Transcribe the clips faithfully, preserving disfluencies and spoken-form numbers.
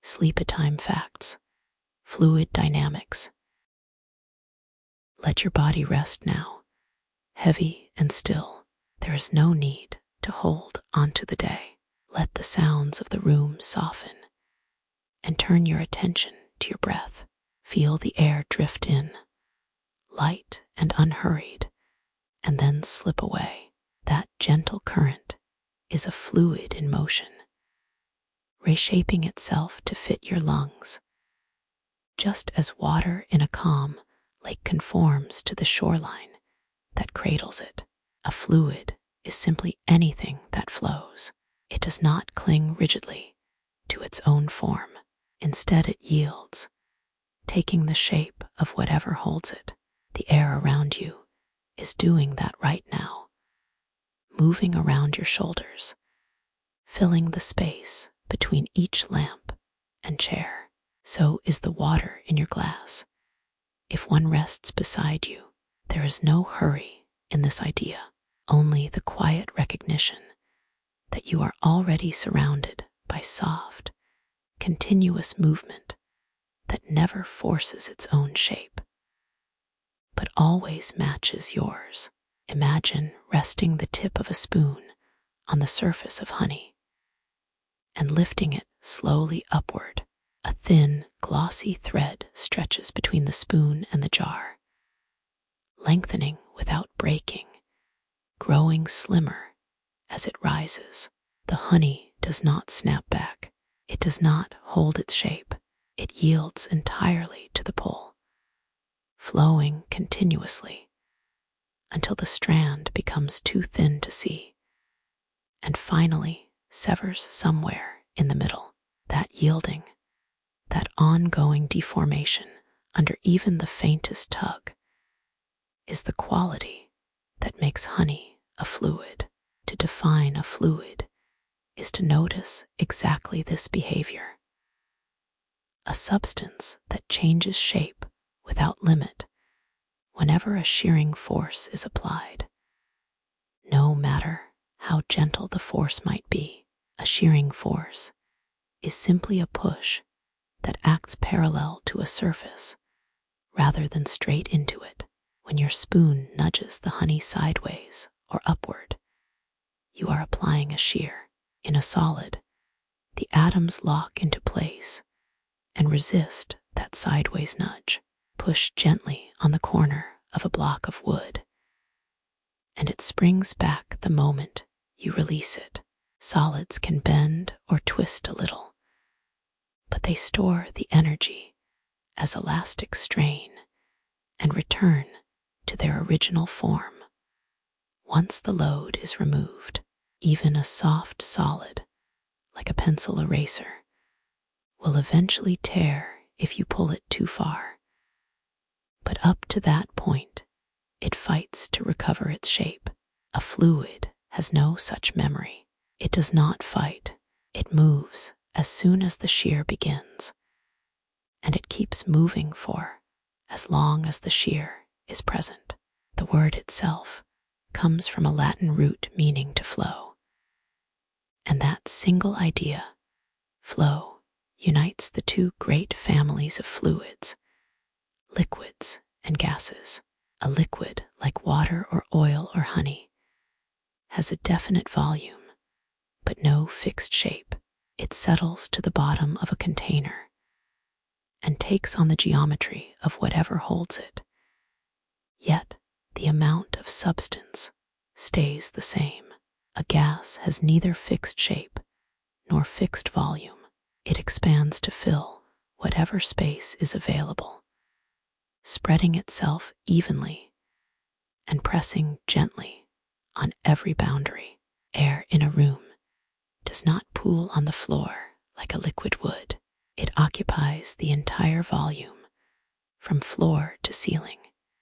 sleep-time facts, fluid dynamics. Let your body rest now, heavy and still. There is no need to hold onto the day. Let the sounds of the room soften and turn your attention to your breath. Feel the air drift in, light and unhurried, and then slip away. That gentle current is a fluid in motion, reshaping itself to fit your lungs. Just as water in a calm lake conforms to the shoreline that cradles it, a fluid is simply anything that flows. It does not cling rigidly to its own form. Instead, it yields, taking the shape of whatever holds it. The air around you is doing that right now, moving around your shoulders, filling the space between each lamp and chair. So is the water in your glass. If one rests beside you, there is no hurry in this idea, only the quiet recognition that you are already surrounded by soft, continuous movement that never forces its own shape, but always matches yours. Imagine resting the tip of a spoon on the surface of honey and lifting it slowly upward. A thin, glossy thread stretches between the spoon and the jar, lengthening without breaking, growing slimmer as it rises. The honey does not snap back. It does not hold its shape. It yields entirely to the pull, flowing continuously until the strand becomes too thin to see and finally severs somewhere in the middle. That yielding, that ongoing deformation under even the faintest tug, is the quality that makes honey a fluid. To define a fluid is to notice exactly this behavior. A substance that changes shape without limit whenever a shearing force is applied. No matter how gentle the force might be, a shearing force is simply a push that acts parallel to a surface rather than straight into it. When your spoon nudges the honey sideways or upward, you are applying a shear. In a solid, the atoms lock into place and resist that sideways nudge. Push gently on the corner of a block of wood, and it springs back the moment you release it. Solids can bend or twist a little, but they store the energy as elastic strain and return to their original form. Once the load is removed, even a soft solid, like a pencil eraser, will eventually tear if you pull it too far. But up to that point, it fights to recover its shape. A fluid has no such memory. It does not fight. It moves as soon as the shear begins, and it keeps moving for as long as the shear is present. The word itself comes from a Latin root meaning to flow, and that single idea, flow, unites the two great families of fluids, liquids and gases. A liquid, like water or oil or honey, has a definite volume, but no fixed shape. It settles to the bottom of a container and takes on the geometry of whatever holds it. Yet, the amount of substance stays the same. A gas has neither fixed shape nor fixed volume. It expands to fill whatever space is available, spreading itself evenly and pressing gently on every boundary. Air in a room does not pool on the floor like a liquid would. It occupies the entire volume from floor to ceiling,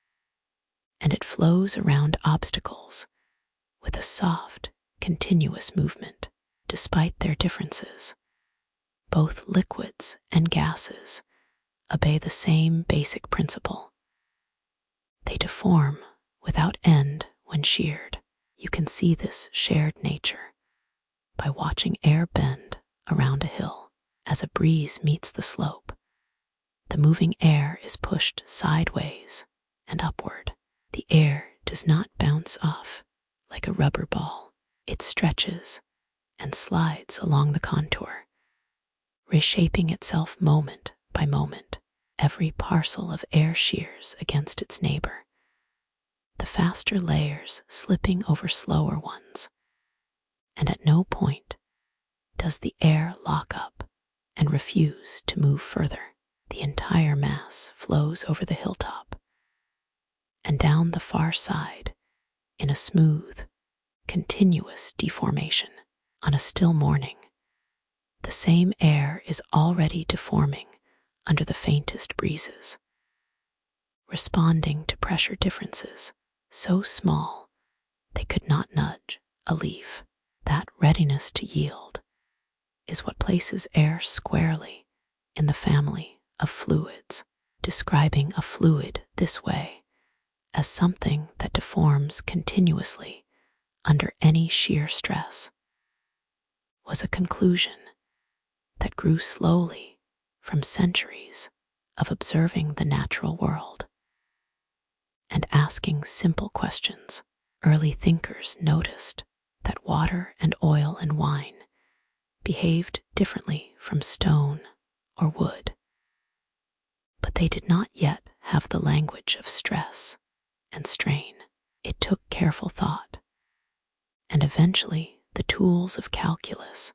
and it flows around obstacles with a soft, continuous movement. Despite their differences, both liquids and gases obey the same basic principle. They deform without end when sheared. You can see this shared nature by watching air bend around a hill. As a breeze meets the slope, the moving air is pushed sideways and upward. The air does not bounce off like a rubber ball. It stretches and slides along the contour, reshaping itself moment by moment. Every parcel of air shears against its neighbor, the faster layers slipping over slower ones, and at no point does the air lock up and refuse to move further. The entire mass flows over the hilltop and down the far side in a smooth, continuous deformation. On a still morning, the same air is already deforming under the faintest breezes, responding to pressure differences so small they could not nudge a leaf. That readiness to yield is what places air squarely in the family of fluids. Describing a fluid this way, as something that deforms continuously under any shear stress, was a conclusion that grew slowly from centuries of observing the natural world and asking simple questions. Early thinkers noticed that water and oil and wine behaved differently from stone or wood, but they did not yet have the language of stress and strain. It took careful thought and eventually the tools of calculus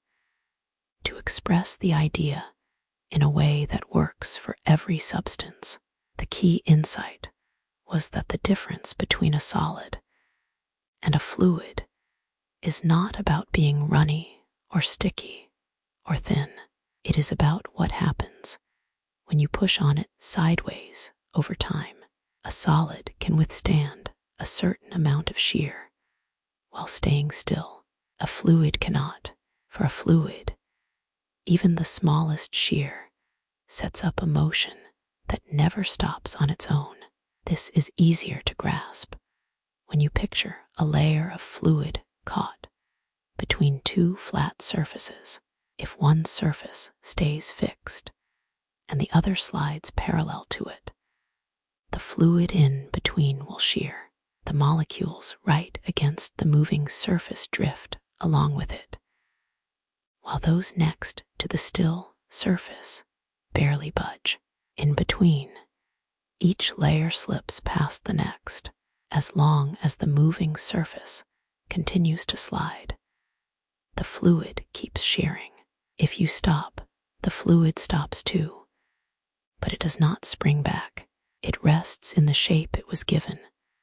to express the idea in a way that works for every substance. The key insight was that the difference between a solid and a fluid is not about being runny or sticky or thin. It is about what happens when you push on it sideways over time. A solid can withstand a certain amount of shear while staying still. A fluid cannot. For a fluid, even the smallest shear sets up a motion that never stops on its own. This is easier to grasp when you picture a layer of fluid caught between two flat surfaces. If one surface stays fixed and the other slides parallel to it, the fluid in between will shear. The molecules right against the moving surface drift along with it, while those next to the still surface barely budge. In between, each layer slips past the next as long as the moving surface continues to slide. The fluid keeps shearing. If you stop, the fluid stops too, but it does not spring back. It rests in the shape it was given,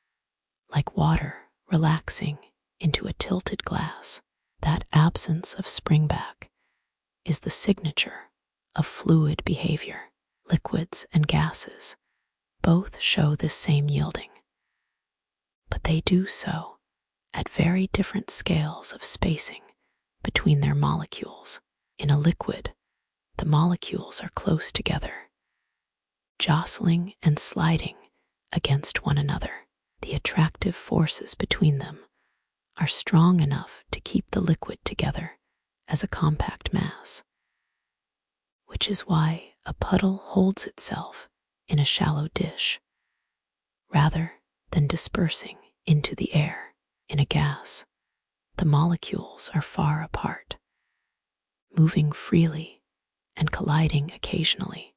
like water relaxing into a tilted glass. That absence of springback is the signature of fluid behavior. Liquids and gases both show this same yielding, but they do so at very different scales of spacing between their molecules. In a liquid, the molecules are close together, jostling and sliding against one another. The attractive forces between them are strong enough to keep the liquid together as a compact mass, which is why a puddle holds itself in a shallow dish rather than dispersing into the air. In a gas, the molecules are far apart, moving freely and colliding occasionally,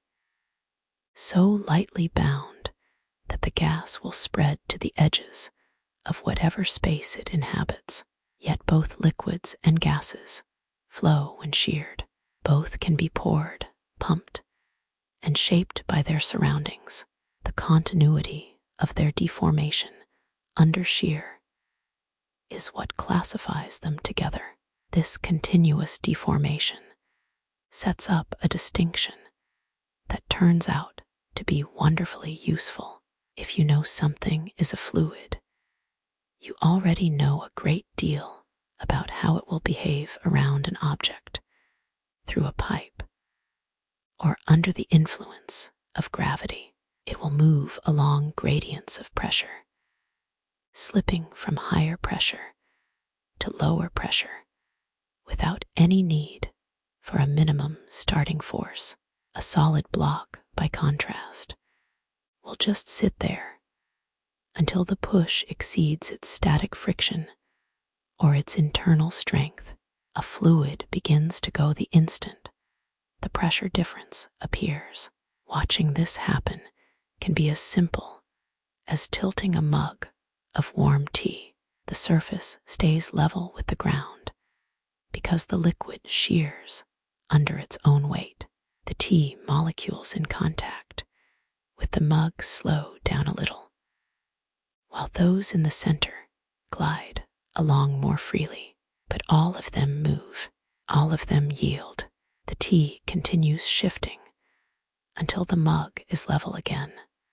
so lightly bound that the gas will spread to the edges of whatever space it inhabits. Yet both liquids and gases flow when sheared. Both can be poured, pumped, and shaped by their surroundings. The continuity of their deformation under shear is what classifies them together. This continuous deformation sets up a distinction that turns out to be wonderfully useful. If you know something is a fluid, you already know a great deal about how it will behave around an object, through a pipe, or under the influence of gravity. It will move along gradients of pressure, slipping from higher pressure to lower pressure without any need for a minimum starting force. A solid block, by contrast, will just sit there until the push exceeds its static friction or its internal strength. A fluid begins to go the instant the pressure difference appears. Watching this happen can be as simple as tilting a mug of warm tea. The surface stays level with the ground because the liquid shears under its own weight. The tea molecules in contact with the mug slow down a little, while those in the center glide along more freely. But all of them move, all of them yield. The tea continues shifting until the mug is level again,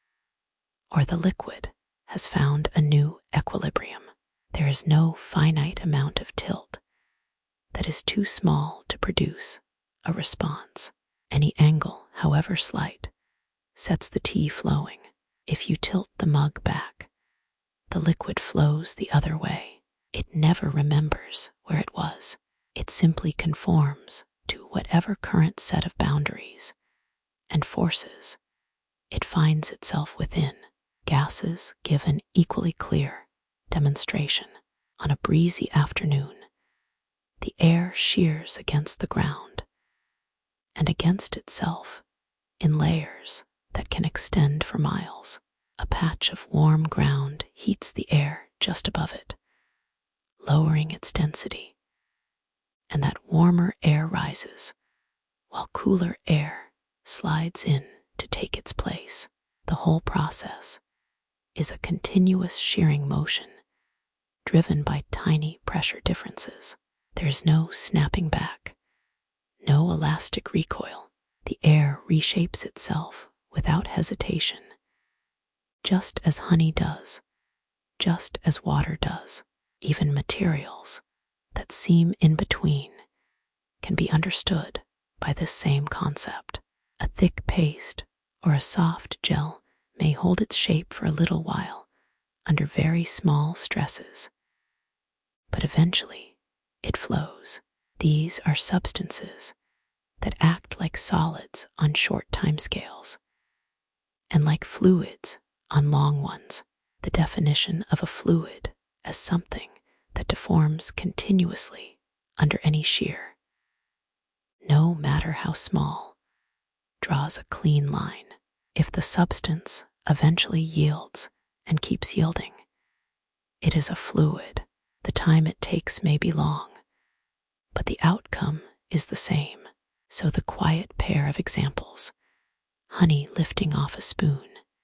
or the liquid has found a new equilibrium. There is no finite amount of tilt that is too small to produce a response. Any angle, however slight, sets the tea flowing. If you tilt the mug back, the liquid flows the other way. It never remembers where it was. It simply conforms to whatever current set of boundaries and forces it finds itself within. Gases give an equally clear demonstration. On a breezy afternoon, the air shears against the ground and against itself in layers that can extend for miles. A patch of warm ground heats the air just above it, lowering its density, and that warmer air rises while cooler air slides in to take its place. The whole process is a continuous shearing motion driven by tiny pressure differences. There is no snapping back, no elastic recoil. The air reshapes itself without hesitation, just as honey does, just as water does. Even materials that seem in between can be understood by this same concept. A thick paste or a soft gel may hold its shape for a little while under very small stresses, but eventually it flows. These are substances that act like solids on short timescales and like fluids on long ones. The definition of a fluid as something that deforms continuously under any shear, no matter how small, draws a clean line. If the substance eventually yields and keeps yielding, it is a fluid. The time it takes may be long, but the outcome is the same. So the quiet pair of examples, honey lifting off a spoon,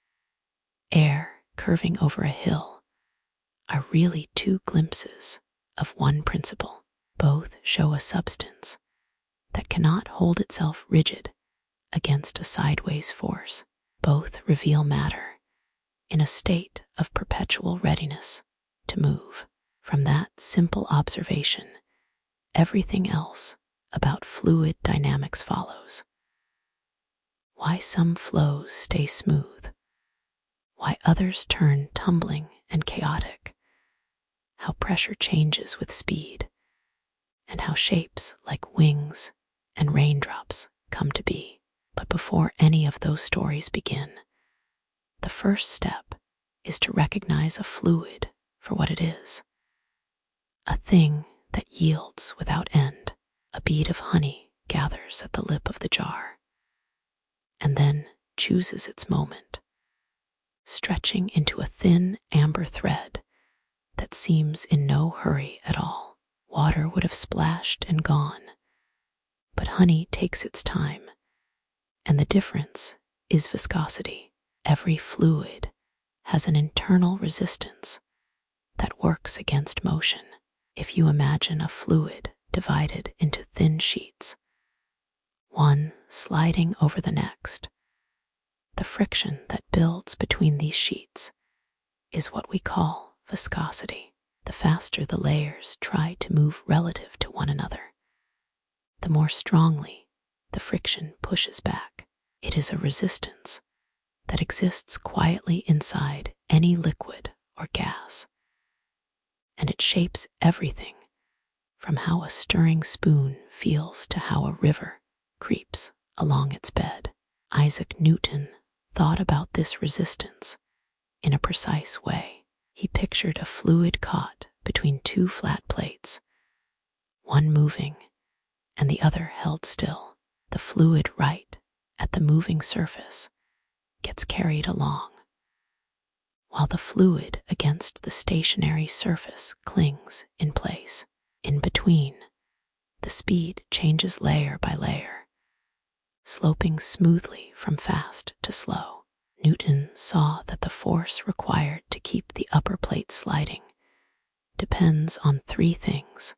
air curving over a hill, are really two glimpses of one principle. Both show a substance that cannot hold itself rigid against a sideways force. Both reveal matter in a state of perpetual readiness to move. From that simple observation, everything else about fluid dynamics follows. Why some flows stay smooth, why others turn tumbling and chaotic, how pressure changes with speed, and how shapes like wings and raindrops come to be. But before any of those stories begin, the first step is to recognize a fluid for what it is. A thing that yields without end. A bead of honey gathers at the lip of the jar, and then chooses its moment, stretching into a thin amber thread that seems in no hurry at all. Water would have splashed and gone, but honey takes its time, and the difference is viscosity. Every fluid has an internal resistance that works against motion. If you imagine a fluid divided into thin sheets, one sliding over the next, the friction that builds between these sheets is what we call viscosity. The faster the layers try to move relative to one another, the more strongly the friction pushes back. It is a resistance that exists quietly inside any liquid or gas, and it shapes everything from how a stirring spoon feels to how a river creeps along its bed. Isaac Newton thought about this resistance in a precise way. He pictured a fluid caught between two flat plates, one moving and the other held still. The fluid right at the moving surface gets carried along, while the fluid against the stationary surface clings in place. In between, the speed changes layer by layer, sloping smoothly from fast to slow. Newton saw that the force required to keep the upper plate sliding depends on three things: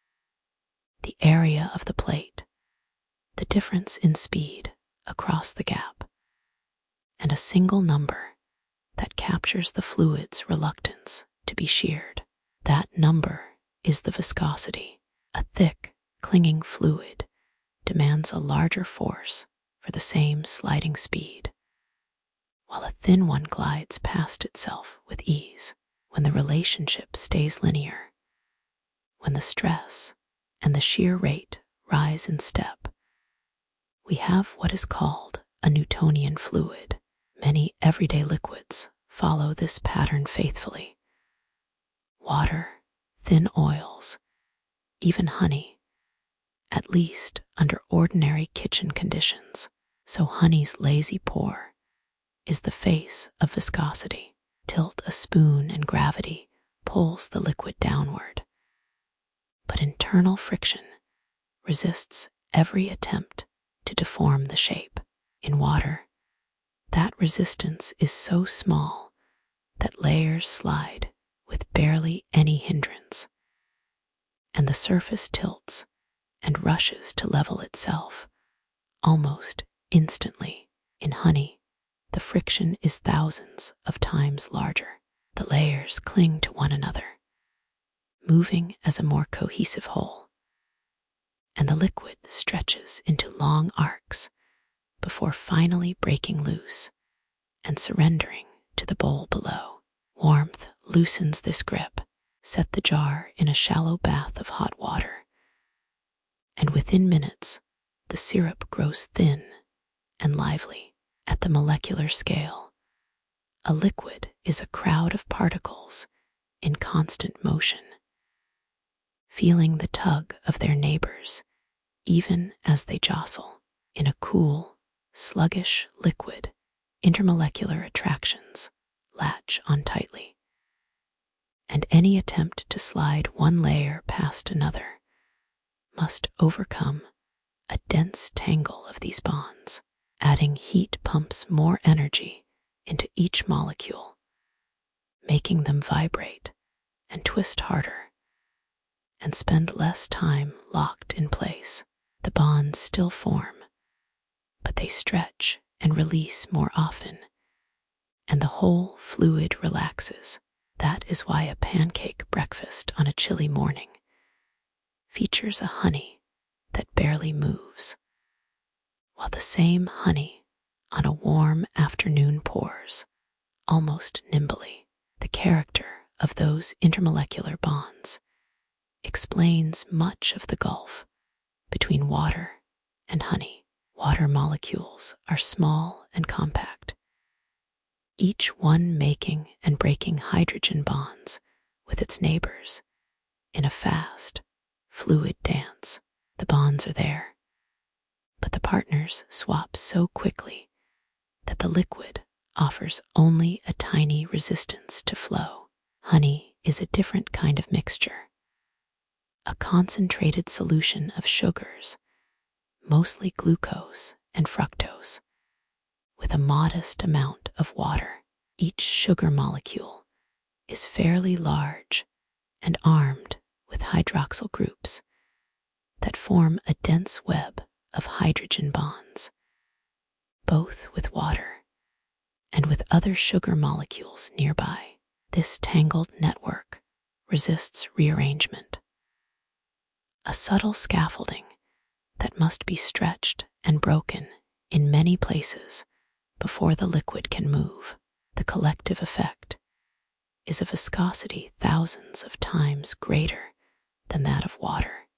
the area of the plate, the difference in speed across the gap, and a single number that captures the fluid's reluctance to be sheared. That number is the viscosity. A thick, clinging fluid demands a larger force for the same sliding speed, while a thin one glides past itself with ease. When the relationship stays linear, when the stress and the shear rate rise in step, we have what is called a Newtonian fluid. Many everyday liquids follow this pattern faithfully. Water, thin oils, even honey, at least under ordinary kitchen conditions. So honey's lazy pour is the face of viscosity. Tilt a spoon and gravity pulls the liquid downward. But internal friction resists every attempt to deform the shape. In water, that resistance is so small that layers slide with barely any hindrance, and the surface tilts and rushes to level itself almost instantly. In honey, the friction is thousands of times larger. The layers cling to one another, moving as a more cohesive whole, and the liquid stretches into long arcs before finally breaking loose and surrendering to the bowl below. Warmth loosens this grip. Set the jar in a shallow bath of hot water, and within minutes, the syrup grows thin and lively. At the molecular scale, a liquid is a crowd of particles in constant motion, feeling the tug of their neighbors even as they jostle. In a cool, sluggish liquid, intermolecular attractions latch on tightly, and any attempt to slide one layer past another must overcome a dense tangle of these bonds. Adding heat pumps more energy into each molecule, making them vibrate and twist harder and spend less time locked in place. The bonds still form, but they stretch and release more often, and the whole fluid relaxes. That is why a pancake breakfast on a chilly morning features a honey that barely moves, while the same honey on a warm afternoon pours almost nimbly. The character of those intermolecular bonds explains much of the gulf between water and honey. Water molecules are small and compact, each one making and breaking hydrogen bonds with its neighbors in a fast, fluid dance. The bonds are there, but the partners swap so quickly that the liquid offers only a tiny resistance to flow. Honey is a different kind of mixture, a concentrated solution of sugars, mostly glucose and fructose, with a modest amount of water. Each sugar molecule is fairly large and armed with hydroxyl groups that form a dense web of hydrogen bonds, both with water and with other sugar molecules nearby. This tangled network resists rearrangement, a subtle scaffolding that must be stretched and broken in many places before the liquid can move. The collective effect is a viscosity thousands of times greater than that of water.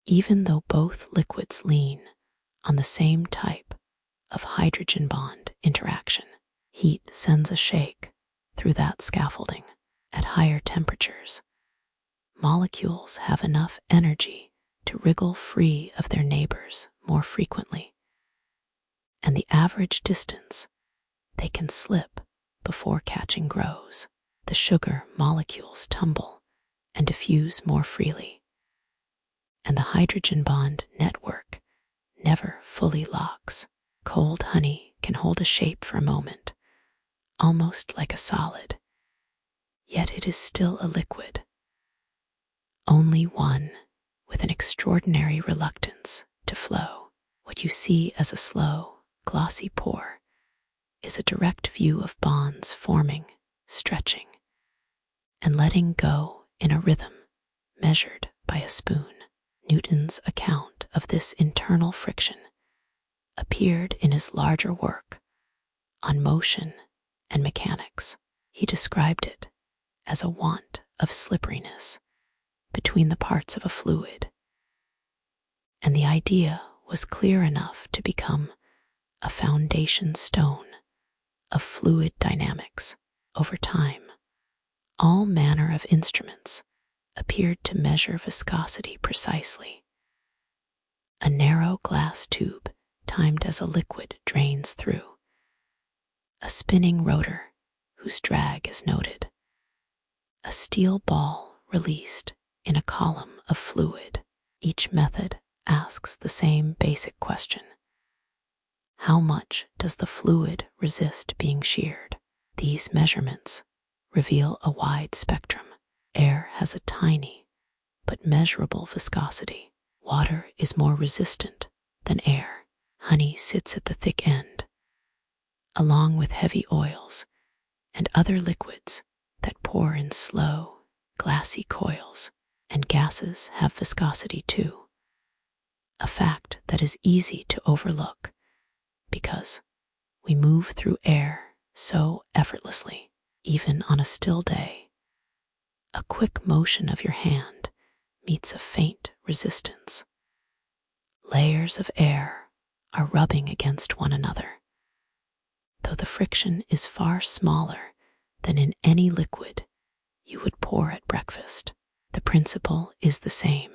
Even though both liquids lean on the same type of hydrogen bond interaction, heat sends a shake through that scaffolding. At higher temperatures, molecules have enough energy to wriggle free of their neighbors more frequently, and the average distance they can slip before catching grows. The sugar molecules tumble and diffuse more freely, and the hydrogen bond network never fully locks. Cold honey can hold a shape for a moment, almost like a solid, yet it is still a liquid, only one with an extraordinary reluctance to flow. What you see as a slow, glossy pour is a direct view of bonds forming, stretching, and letting go in a rhythm measured by a spoon. Newton's account of this internal friction appeared in his larger work on motion and mechanics. He described it as a want of slipperiness between the parts of a fluid, and the idea was clear enough to become a foundation stone of fluid dynamics. Over time, all manner of instruments appeared to measure viscosity precisely. A narrow glass tube timed as a liquid drains through, a spinning rotor whose drag is noted, a steel ball released in a column of fluid. Each method asks the same basic question: how much does the fluid resist being sheared? These measurements reveal a wide spectrum. Air has a tiny but measurable viscosity. Water is more resistant than air. Honey sits at the thick end, along with heavy oils and other liquids that pour in slow, glassy coils, and gases have viscosity too, a fact that is easy to overlook because we move through air so effortlessly. Even on a still day, a quick motion of your hand meets a faint resistance. Layers of air are rubbing against one another, though the friction is far smaller than in any liquid you would pour at breakfast. The principle is the same: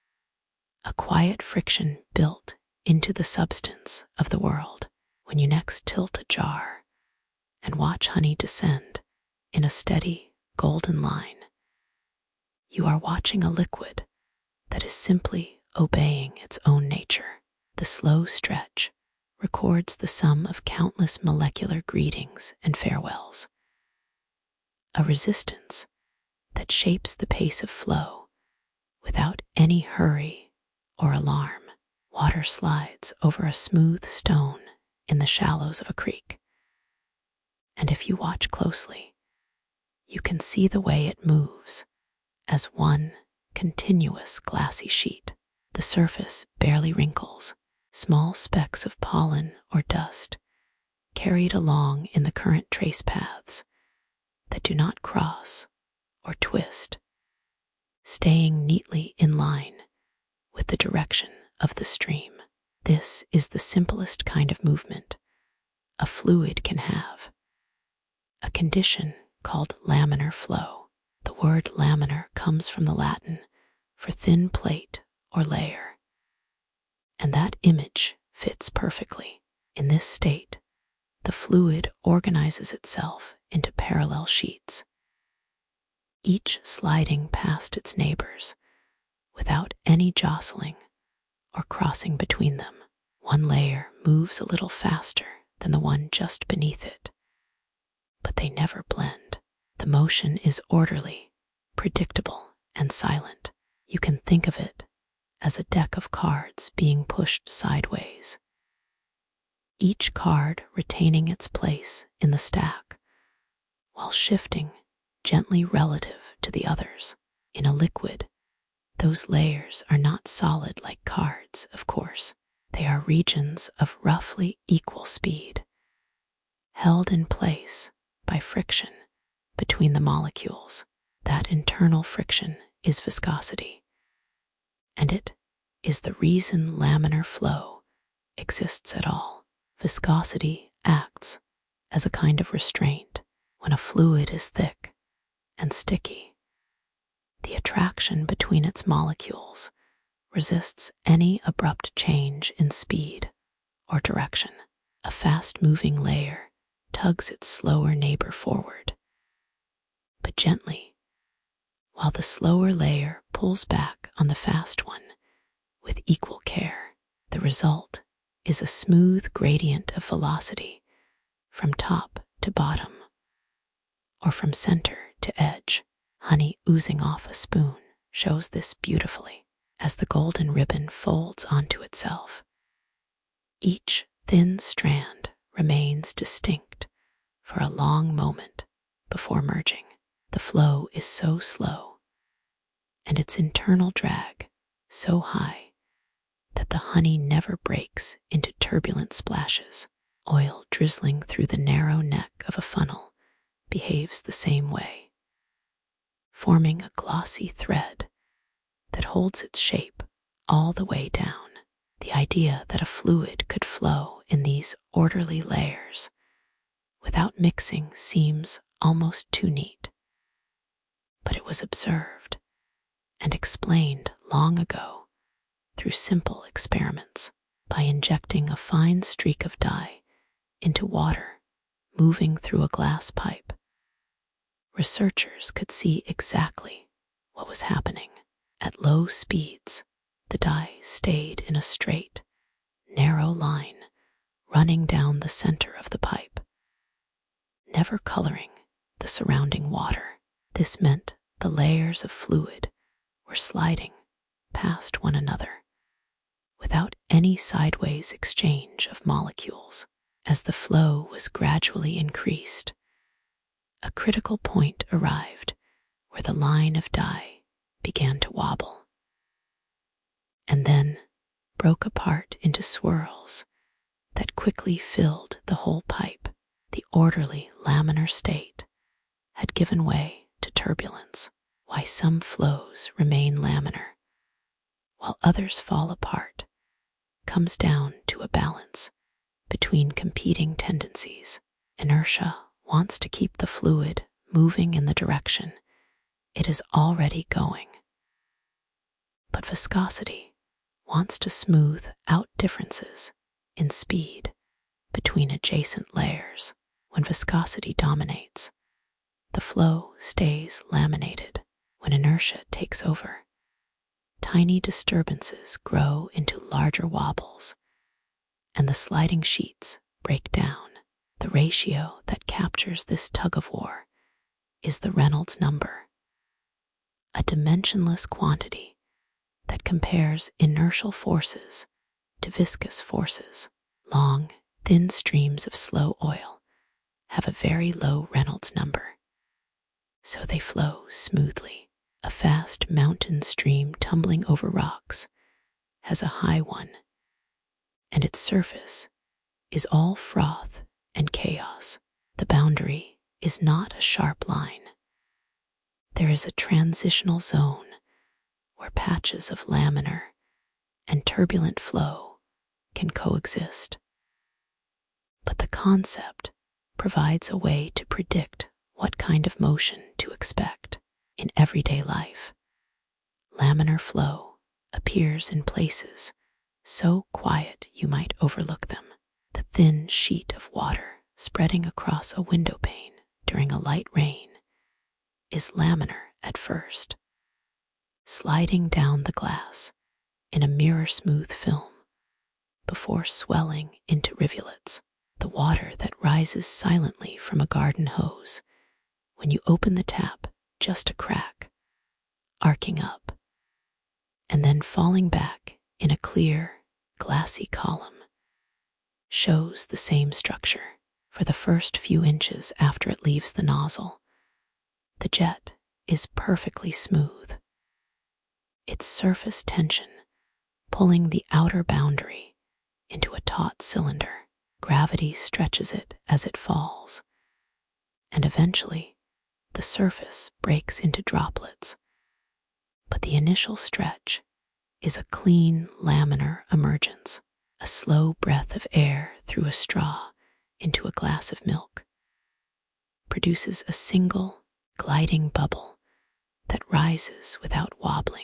a quiet friction built into the substance of the world. When you next tilt a jar and watch honey descend in a steady, golden line, you are watching a liquid that is simply obeying its own nature. The slow stretch records the sum of countless molecular greetings and farewells, a resistance that shapes the pace of flow without any hurry or alarm. Water slides over a smooth stone in the shallows of a creek, and if you watch closely, you can see the way it moves as one continuous glassy sheet. The surface barely wrinkles, small specks of pollen or dust carried along in the current trace paths that do not cross or twist, staying neatly in line with the direction of the stream. This is the simplest kind of movement a fluid can have, a condition called laminar flow. The word laminar comes from the Latin for thin plate or layer, and that image fits perfectly. In this state, the fluid organizes itself into parallel sheets, each sliding past its neighbors without any jostling or crossing between them. One layer moves a little faster than the one just beneath it, but they never blend. The motion is orderly, predictable, and silent. You can think of it as a deck of cards being pushed sideways, each card retaining its place in the stack while shifting gently relative to the others. In a liquid, those layers are not solid like cards, of course. They are regions of roughly equal speed, held in place by friction between the molecules. That internal friction is viscosity, and it is the reason laminar flow exists at all. Viscosity acts as a kind of restraint. When a fluid is thick and sticky, the attraction between its molecules resists any abrupt change in speed or direction. A fast-moving layer tugs its slower neighbor forward, but gently, while the slower layer pulls back on the fast one with equal care. The result is a smooth gradient of velocity from top to bottom, or from center to edge. Honey oozing off a spoon shows this beautifully as the golden ribbon folds onto itself. Each thin strand remains distinct for a long moment before merging. The flow is so slow and its internal drag so high that the honey never breaks into turbulent splashes. Oil drizzling through the narrow neck of a funnel behaves the same way, forming a glossy thread that holds its shape all the way down. The idea that a fluid could flow in these orderly layers without mixing seems almost too neat. But it was observed and explained long ago through simple experiments. By injecting a fine streak of dye into water moving through a glass pipe, researchers could see exactly what was happening. At low speeds, the dye stayed in a straight, narrow line running down the center of the pipe, never coloring the surrounding water. This meant the layers of fluid were sliding past one another without any sideways exchange of molecules. As the flow was gradually increased, a critical point arrived where the line of dye began to wobble, and then broke apart into swirls that quickly filled the whole pipe. The orderly laminar state had given way to turbulence. Why some flows remain laminar while others fall apart comes down to a balance between competing tendencies. Inertia wants to keep the fluid moving in the direction it is already going, but viscosity wants to smooth out differences in speed between adjacent layers. When viscosity dominates, the flow stays laminated. When inertia takes over, tiny disturbances grow into larger wobbles, and the sliding sheets break down. The ratio that captures this tug-of-war is the Reynolds number, a dimensionless quantity that compares inertial forces to viscous forces. Long, thin streams of slow oil have a very low Reynolds number, so they flow smoothly. A fast mountain stream tumbling over rocks has a high one, and its surface is all froth and chaos. The boundary is not a sharp line. There is a transitional zone where patches of laminar and turbulent flow can coexist. But the concept provides a way to predict what kind of motion to expect. In everyday life, laminar flow appears in places so quiet you might overlook them. The thin sheet of water spreading across a window pane during a light rain is laminar at first, sliding down the glass in a mirror-smooth film before swelling into rivulets. The water that rises silently from a garden hose when you open the tap just a crack, arcing up, and then falling back in a clear, glassy column, shows the same structure. For the first few inches after it leaves the nozzle, the jet is perfectly smooth, its surface tension pulling the outer boundary into a taut cylinder. Gravity stretches it as it falls, and eventually the surface breaks into droplets, but the initial stretch is a clean laminar emergence, a slow breath of air through a straw into a glass of milk, produces a single gliding bubble that rises without wobbling.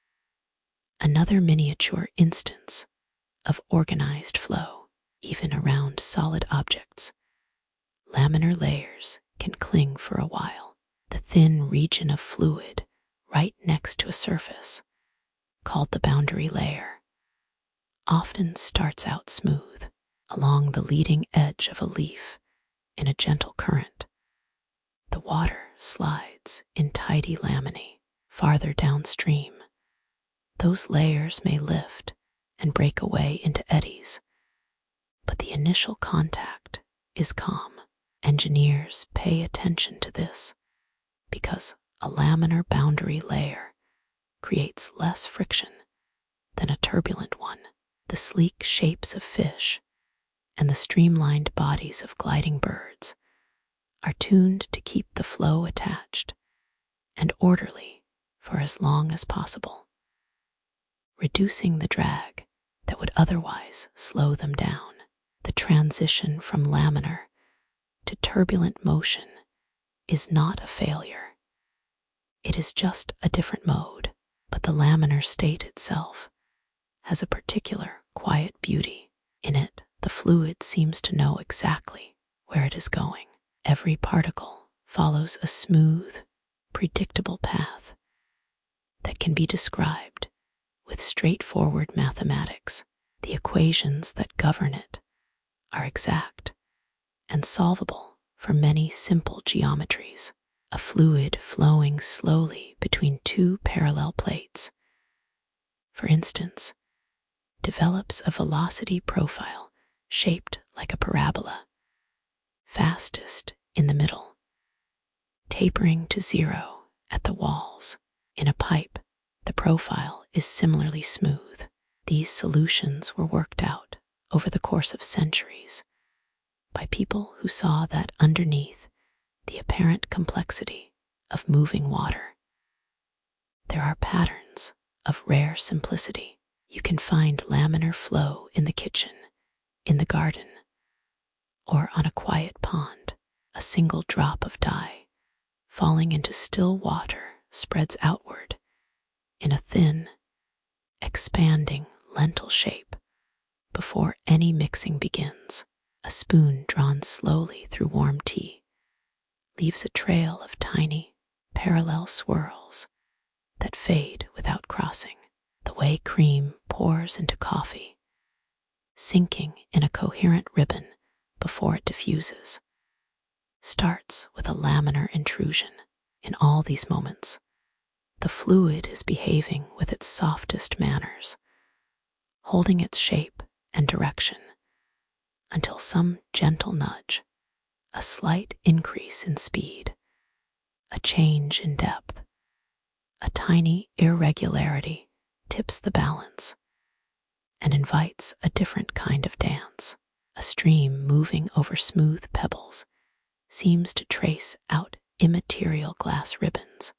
Another miniature instance of organized flow, even around solid objects. Laminar layers can cling for a while. The thin region of fluid right next to a surface, called the boundary layer, often starts out smooth along the leading edge of a leaf in a gentle current. The water slides in tidy laminae farther downstream. Those layers may lift and break away into eddies, but the initial contact is calm. Engineers pay attention to this because a laminar boundary layer creates less friction than a turbulent one. The sleek shapes of fish and the streamlined bodies of gliding birds are tuned to keep the flow attached and orderly for as long as possible, reducing the drag that would otherwise slow them down. The transition from laminar to turbulent motion is not a failure. It is just a different mode, but the laminar state itself has a particular quiet beauty. In it, the fluid seems to know exactly where it is going. Every particle follows a smooth, predictable path that can be described with straightforward mathematics. The equations that govern it are exact and solvable for many simple geometries. A fluid flowing slowly between two parallel plates, for instance, develops a velocity profile shaped like a parabola, fastest in the middle, tapering to zero at the walls. In a pipe, the profile is similarly smooth. These solutions were worked out over the course of centuries by people who saw that underneath the apparent complexity of moving water, there are patterns of rare simplicity. You can find laminar flow in the kitchen, in the garden, or on a quiet pond. A single drop of dye falling into still water spreads outward in a thin, expanding lentil shape before any mixing begins. A spoon drawn slowly through warm tea leaves a trail of tiny, parallel swirls that fade without crossing. The way cream pours into coffee, sinking in a coherent ribbon before it diffuses, starts with a laminar intrusion. In all these moments, the fluid is behaving with its softest manners, holding its shape and direction until some gentle nudge, a slight increase in speed, a change in depth, a tiny irregularity tips the balance and invites a different kind of dance. A stream moving over smooth pebbles seems to trace out immaterial glass ribbons,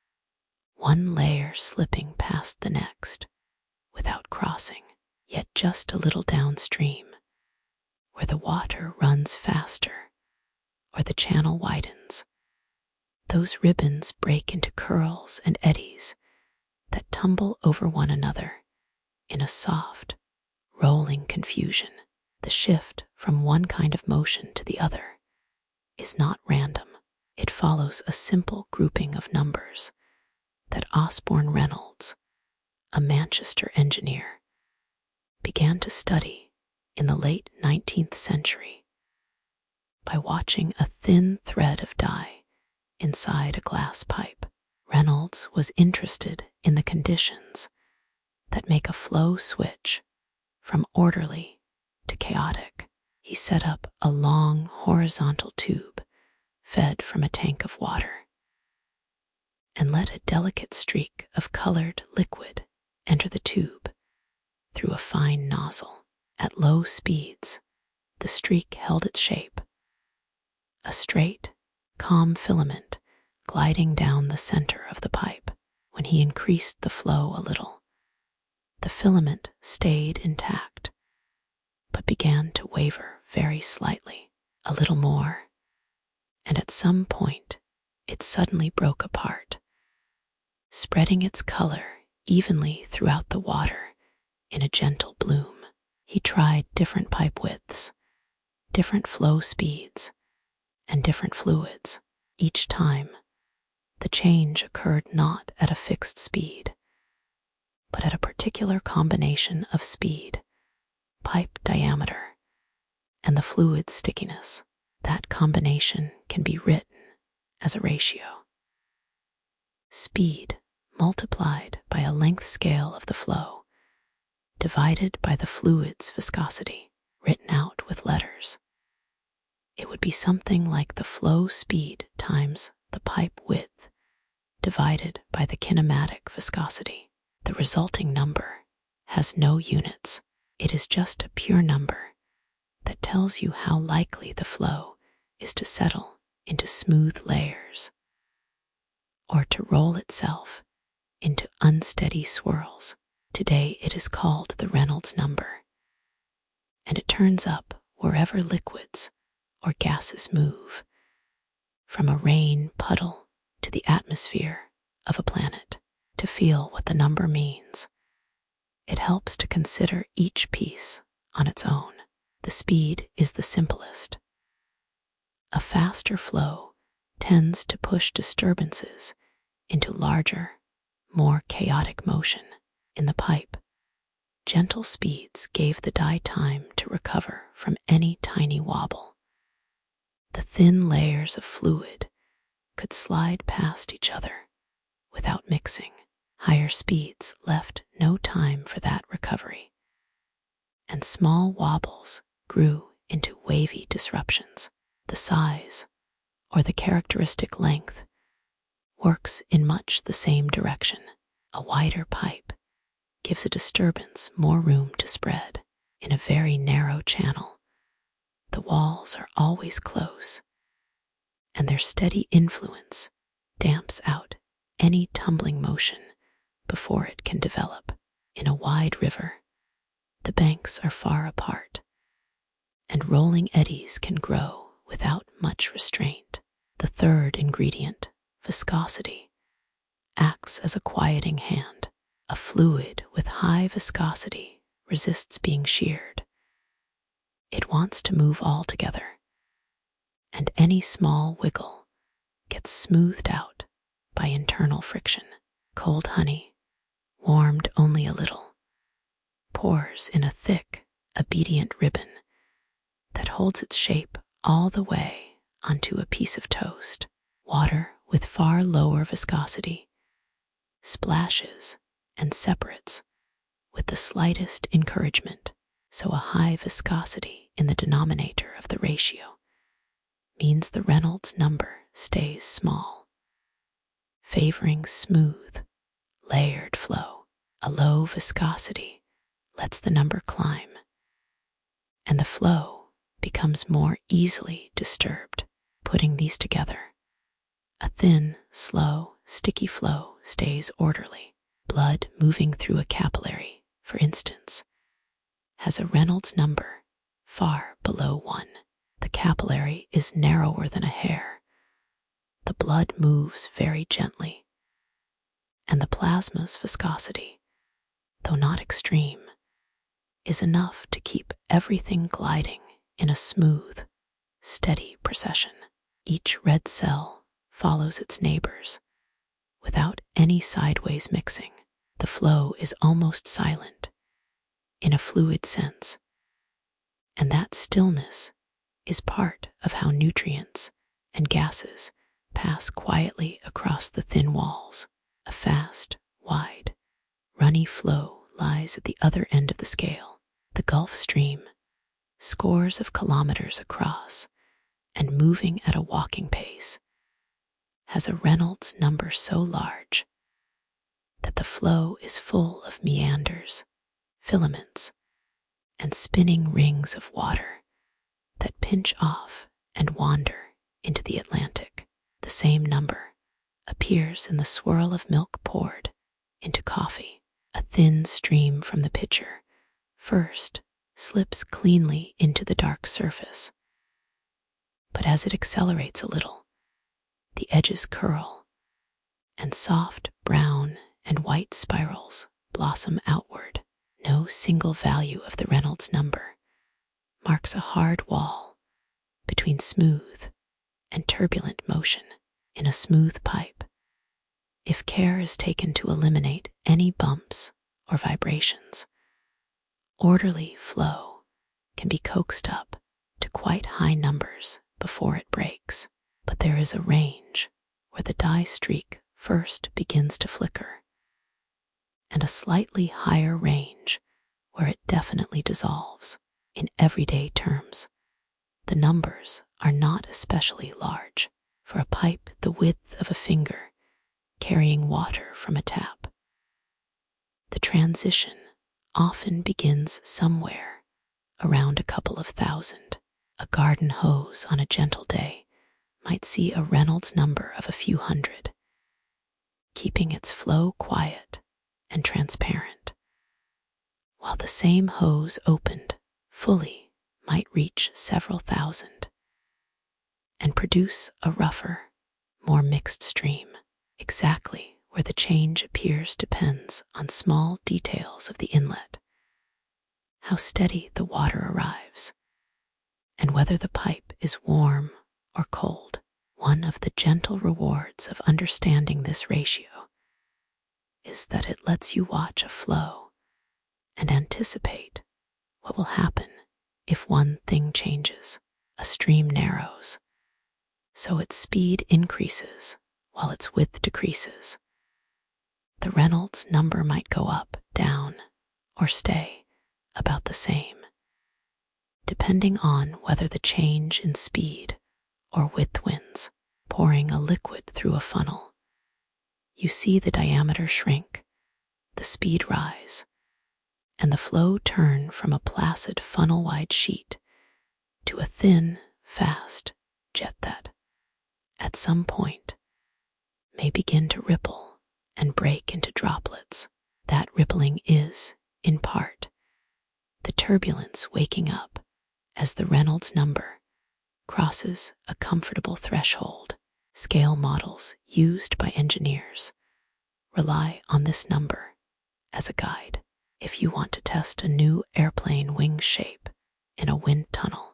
one layer slipping past the next without crossing. Yet just a little downstream, where the water runs faster or the channel widens, those ribbons break into curls and eddies that tumble over one another in a soft, rolling confusion. The shift from one kind of motion to the other is not random. It follows a simple grouping of numbers that Osborne Reynolds, a Manchester engineer, began to study in the late nineteenth century by watching a thin thread of dye inside a glass pipe. Reynolds was interested in the conditions that make a flow switch from orderly to chaotic. He set up a long horizontal tube fed from a tank of water and let a delicate streak of colored liquid enter the tube through a fine nozzle. At low speeds, the streak held its shape, a straight, calm filament gliding down the center of the pipe. When he increased the flow a little, The filament stayed intact, but began to waver very slightly, a little more, and at some point it suddenly broke apart, spreading its color evenly throughout the water in a gentle bloom. He tried different pipe widths, different flow speeds, and different fluids. Each time, the change occurred not at a fixed speed, but at a particular combination of speed, pipe diameter, and the fluid stickiness. That combination can be written as a ratio. Speed multiplied by a length scale of the flow, divided by the fluid's viscosity, written out with letters. It would be something like the flow speed times the pipe width divided by the kinematic viscosity. The resulting number has no units. It is just a pure number that tells you how likely the flow is to settle into smooth layers or to roll itself into unsteady swirls. Today it is called the Reynolds number, and it turns up wherever liquids or gases move, from a rain puddle to the atmosphere of a planet. To feel what the number means, it helps to consider each piece on its own. The speed is the simplest. A faster flow tends to push disturbances into larger, more chaotic motion. In the pipe, gentle speeds gave the dye time to recover from any tiny wobble. The thin layers of fluid could slide past each other without mixing. Higher speeds left no time for that recovery, and small wobbles grew into wavy disruptions. The size, or the characteristic length, works in much the same direction. A wider pipe gives a disturbance more room to spread. In a very narrow channel, the walls are always close, and their steady influence damps out any tumbling motion before it can develop. In a wide river, the banks are far apart, and rolling eddies can grow without much restraint. The third ingredient, viscosity, acts as a quieting hand. A fluid with high viscosity resists being sheared. It wants to move all together, and any small wiggle gets smoothed out by internal friction. Cold honey, warmed only a little, pours in a thick, obedient ribbon that holds its shape all the way onto a piece of toast. Water with far lower viscosity splashes and separates with the slightest encouragement, so a high viscosity in the denominator of the ratio means the Reynolds number stays small, favoring smooth, layered flow. A low viscosity lets the number climb, and the flow becomes more easily disturbed. Putting these together, a thin, slow, sticky flow stays orderly. Blood moving through a capillary, for instance, has a Reynolds number far below one. The capillary is narrower than a hair. The blood moves very gently, and the plasma's viscosity, though not extreme, is enough to keep everything gliding in a smooth, steady procession. Each red cell follows its neighbors without any sideways mixing. The flow is almost silent in a fluid sense, and that stillness is part of how nutrients and gases pass quietly across the thin walls. A fast, wide, runny flow lies at the other end of the scale. The Gulf Stream, scores of kilometers across and moving at a walking pace, has a Reynolds number so large that the flow is full of meanders, filaments, and spinning rings of water that pinch off and wander into the Atlantic. The same number appears in the swirl of milk poured into coffee, A thin stream from the pitcher first slips cleanly into the dark surface, but as it accelerates a little, the edges curl, and soft brown and white spirals blossom outward. No single value of the Reynolds number marks a hard wall between smooth and turbulent motion. In a smooth pipe, if care is taken to eliminate any bumps or vibrations, orderly flow can be coaxed up to quite high numbers before it breaks. But there is a range where the dye streak first begins to flicker, and a slightly higher range where it definitely dissolves. In everyday terms, the numbers are not especially large for a pipe the width of a finger carrying water from a tap. The transition often begins somewhere around a couple of thousand. A garden hose on a gentle day might see a Reynolds number of a few hundred, keeping its flow quiet and transparent, while the same hose opened fully might reach several thousand and produce a rougher, more mixed stream. Exactly where the change appears depends on small details of the inlet, how steady the water arrives, and whether the pipe is warm or cold. One of the gentle rewards of understanding this ratio is that it lets you watch a flow and anticipate what will happen if one thing changes. A stream narrows, so its speed increases while its width decreases. The Reynolds number might go up, down, or stay about the same, depending on whether the change in speed or width wins. Pouring a liquid through a funnel, you see the diameter shrink, the speed rise, and the flow turn from a placid funnel-wide sheet to a thin, fast jet that, at some point, may begin to ripple and break into droplets. That rippling is, in part, the turbulence waking up as the Reynolds number crosses a comfortable threshold. Scale models used by engineers rely on this number as a guide. If you want to test a new airplane wing shape in a wind tunnel,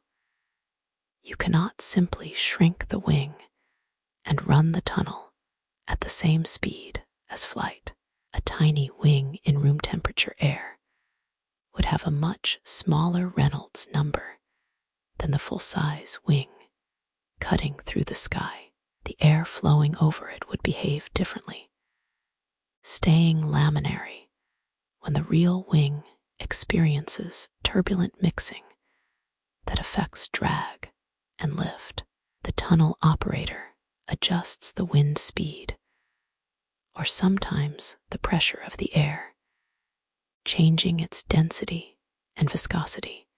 you cannot simply shrink the wing and run the tunnel at the same speed as flight. A tiny wing in room temperature air would have a much smaller Reynolds number than the full-size wing cutting through the sky. The air flowing over it would behave differently, staying laminary when the real wing experiences turbulent mixing that affects drag and lift. The tunnel operator adjusts the wind speed, or sometimes the pressure of the air, changing its density and viscosity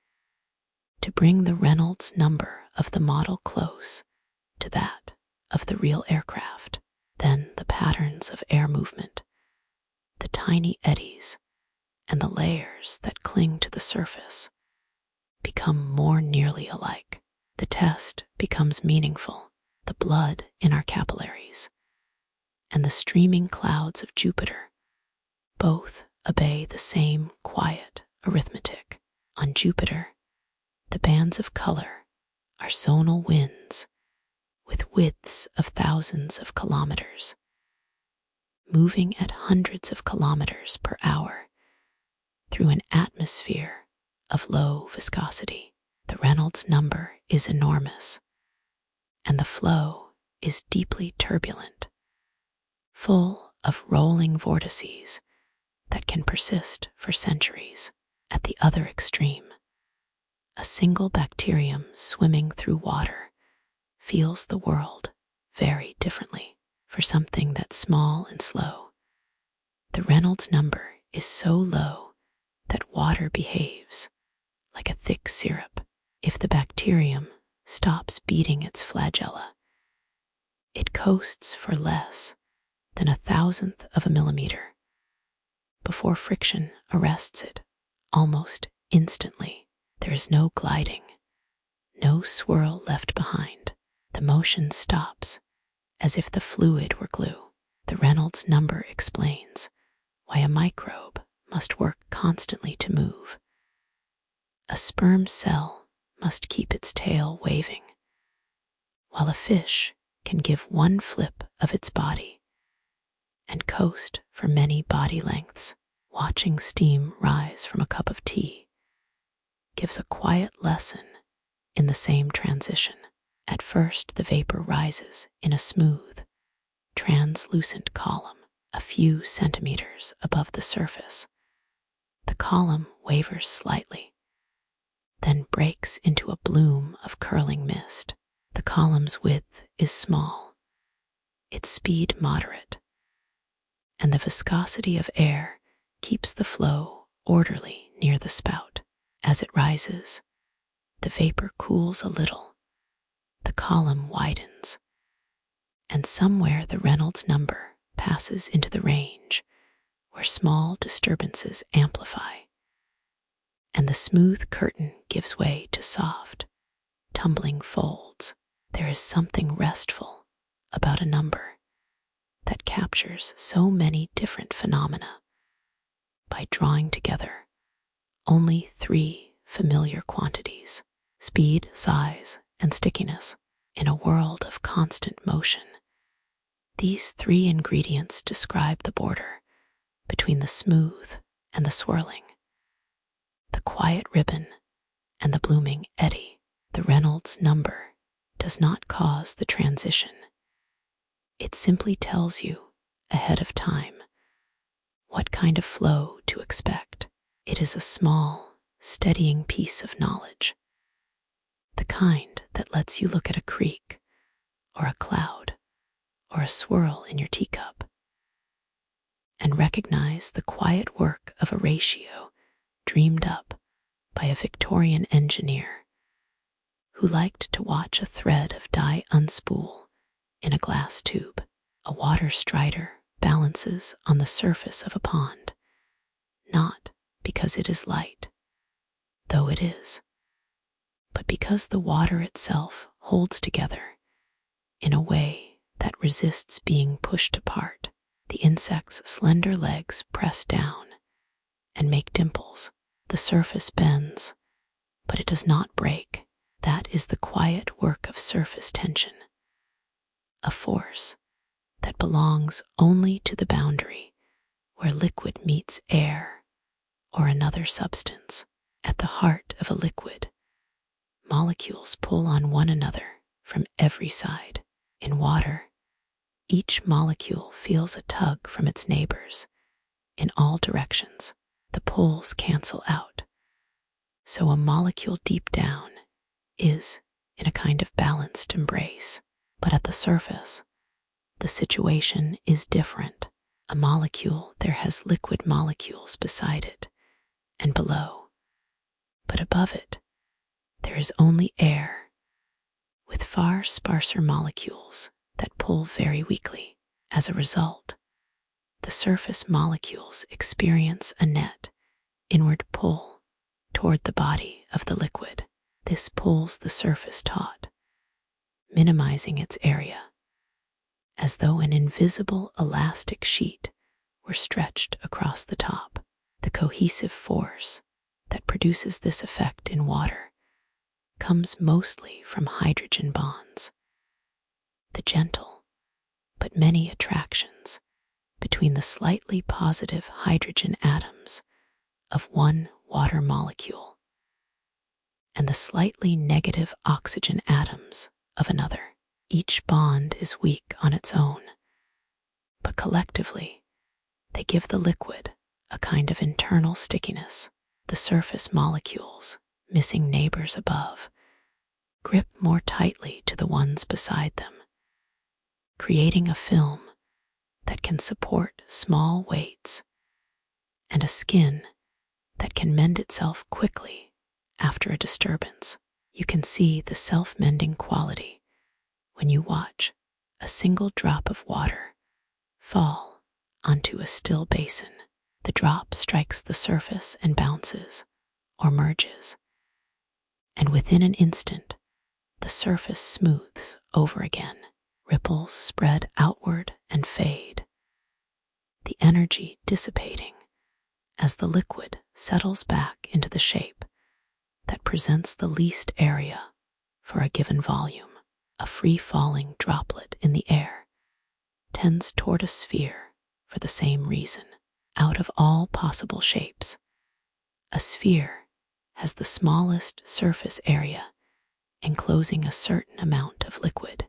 to bring the Reynolds number of the model close to that of the real aircraft. Then the patterns of air movement, the tiny eddies, and the layers that cling to the surface become more nearly alike. The test becomes meaningful. The blood in our capillaries and the streaming clouds of Jupiter both obey the same quiet arithmetic. On Jupiter, the bands of color are zonal winds with widths of thousands of kilometers, moving at hundreds of kilometers per hour through an atmosphere of low viscosity. The Reynolds number is enormous, and the flow is deeply turbulent, full of rolling vortices that can persist for centuries. At the other extreme, a single bacterium swimming through water feels the world very differently. For something that's small and slow, the Reynolds number is so low that water behaves like a thick syrup. If the bacterium stops beating its flagella, it coasts for less than a thousandth of a millimeter before friction arrests it, almost instantly. There is no gliding, no swirl left behind. The motion stops, as if the fluid were glue. The Reynolds number explains why a microbe must work constantly to move. A sperm cell must keep its tail waving, while a fish can give one flip of its body and coast for many body lengths. Watching steam rise from a cup of tea gives a quiet lesson in the same transition. At first, the vapor rises in a smooth, translucent column a few centimeters above the surface. The column wavers slightly, then breaks into a bloom of curling mist. The column's width is small, its speed moderate, and the viscosity of air keeps the flow orderly near the spout. As it rises, the vapor cools a little, the column widens, and somewhere the Reynolds number passes into the range where small disturbances amplify, and the smooth curtain gives way to soft, tumbling folds. There is something restful about a number that captures so many different phenomena by drawing together only three familiar quantities: speed, size, and stickiness. In a world of constant motion, these three ingredients describe the border between the smooth and the swirling, the quiet ribbon and the blooming eddy. The Reynolds number does not cause the transition. It simply tells you ahead of time what kind of flow to expect. It is a small, steadying piece of knowledge, the kind that lets you look at a creek or a cloud or a swirl in your teacup and recognize the quiet work of a ratio dreamed up by a Victorian engineer who liked to watch a thread of dye unspool in a glass tube. A water strider balances on the surface of a pond, not because it is light, though it is, but because the water itself holds together in a way that resists being pushed apart. The insect's slender legs press down and make dimples. The surface bends, but it does not break. That is the quiet work of surface tension, a force that belongs only to the boundary where liquid meets air or another substance. At the heart of a liquid, molecules pull on one another from every side. In water, each molecule feels a tug from its neighbors in all directions. The pulls cancel out, so a molecule deep down is in a kind of balanced embrace. But at the surface, the situation is different. A molecule there has liquid molecules beside it and below, but above it there is only air with far sparser molecules that pull very weakly. As a result, the surface molecules experience a net inward pull toward the body of the liquid. This pulls the surface taut, minimizing its area, as though an invisible elastic sheet were stretched across the top. The cohesive force that produces this effect in water comes mostly from hydrogen bonds, the gentle but many attractions between the slightly positive hydrogen atoms of one water molecule and the slightly negative oxygen atoms of another. Each bond is weak on its own, but collectively they give the liquid a kind of internal stickiness. The surface molecules, missing neighbors above, grip more tightly to the ones beside them, creating a film that can support small weights and a skin that can mend itself quickly after a disturbance. You can see the self-mending quality when you watch a single drop of water fall onto a still basin. The drop strikes the surface and bounces, or merges, and within an instant, the surface smooths over again. Ripples spread outward and fade, the energy dissipating as the liquid settles back into the shape that presents the least area for a given volume. A free-falling droplet in the air tends toward a sphere for the same reason. Out of all possible shapes, a sphere has the smallest surface area enclosing a certain amount of liquid.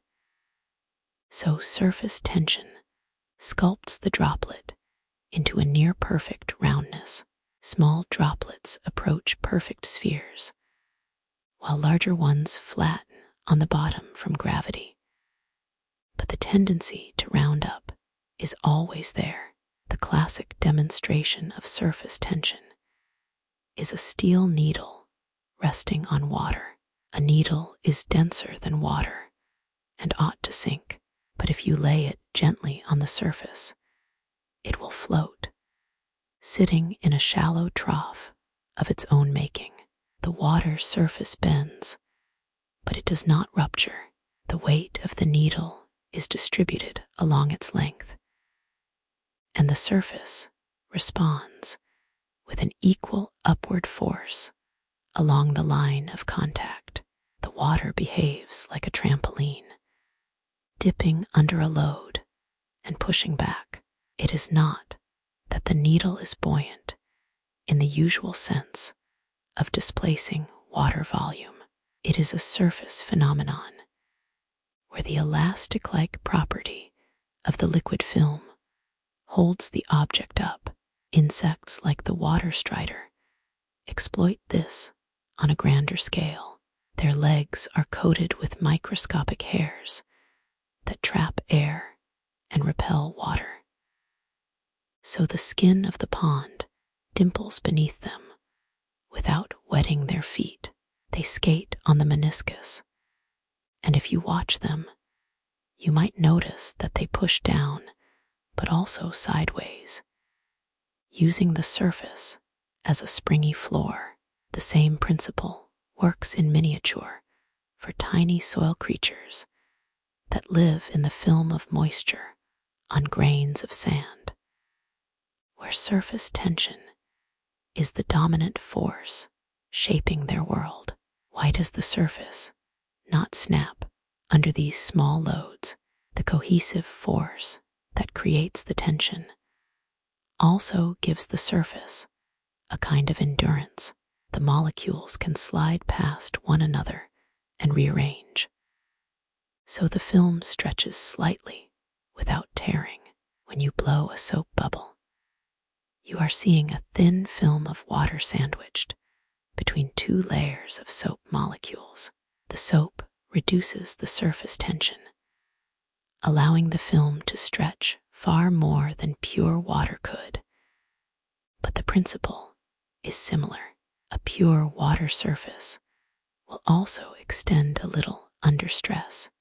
So surface tension sculpts the droplet into a near-perfect roundness. Small droplets approach perfect spheres, while larger ones flatten on the bottom from gravity. But the tendency to round up is always there. The classic demonstration of surface tension is a steel needle resting on water. A needle is denser than water and ought to sink, but if you lay it gently on the surface, it will float, sitting in a shallow trough of its own making. The water surface bends, but it does not rupture. The weight of the needle is distributed along its length, and the surface responds with an equal upward force along the line of contact. The water behaves like a trampoline, dipping under a load and pushing back. It is not that the needle is buoyant in the usual sense of displacing water volume. It is a surface phenomenon where the elastic-like property of the liquid film holds the object up. Insects like the water strider exploit this on a grander scale. Their legs are coated with microscopic hairs that trap air and repel water. So the skin of the pond dimples beneath them without wetting their feet. They skate on the meniscus, and if you watch them, you might notice that they push down, but also sideways, using the surface as a springy floor. The same principle works in miniature for tiny soil creatures that live in the film of moisture on grains of sand, where surface tension is the dominant force shaping their world. Why does the surface not snap under these small loads? The cohesive force that creates the tension also gives the surface a kind of endurance. The molecules can slide past one another and rearrange, so the film stretches slightly without tearing. When you blow a soap bubble, you are seeing a thin film of water sandwiched between two layers of soap molecules. The soap reduces the surface tension, allowing the film to stretch far more than pure water could. But the principle is similar. A pure water surface will also extend a little under stress,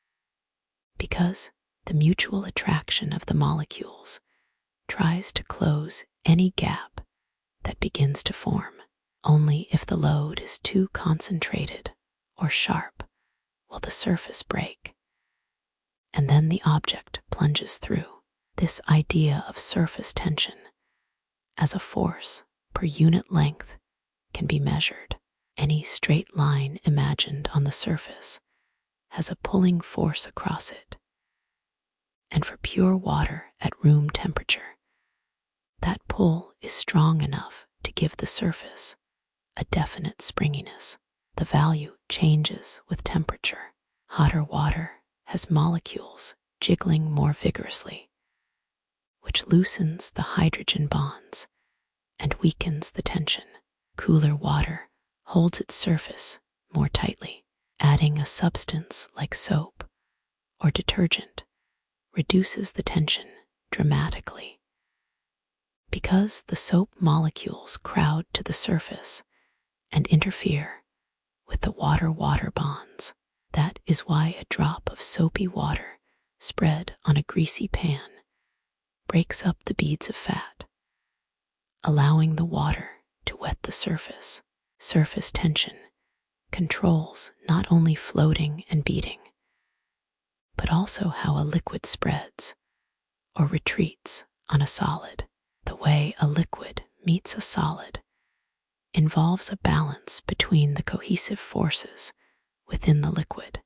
because the mutual attraction of the molecules tries to close any gap that begins to form. Only if the load is too concentrated or sharp will the surface break, and then the object plunges through. This idea of surface tension as a force per unit length can be measured. Any straight line imagined on the surface has a pulling force across it, and for pure water at room temperature, that pull is strong enough to give the surface a definite springiness. The value changes with temperature. Hotter water has molecules jiggling more vigorously, which loosens the hydrogen bonds and weakens the tension. Cooler water holds its surface more tightly. Adding a substance like soap or detergent reduces the tension dramatically. Because the soap molecules crowd to the surface and interfere with the water-water bonds, that is why a drop of soapy water spread on a greasy pan breaks up the beads of fat allowing the water to wet the surface. Surface tension controls not only floating and beating, but also how a liquid spreads or retreats on a solid. The way a liquid meets a solid involves a balance between the cohesive forces within the liquid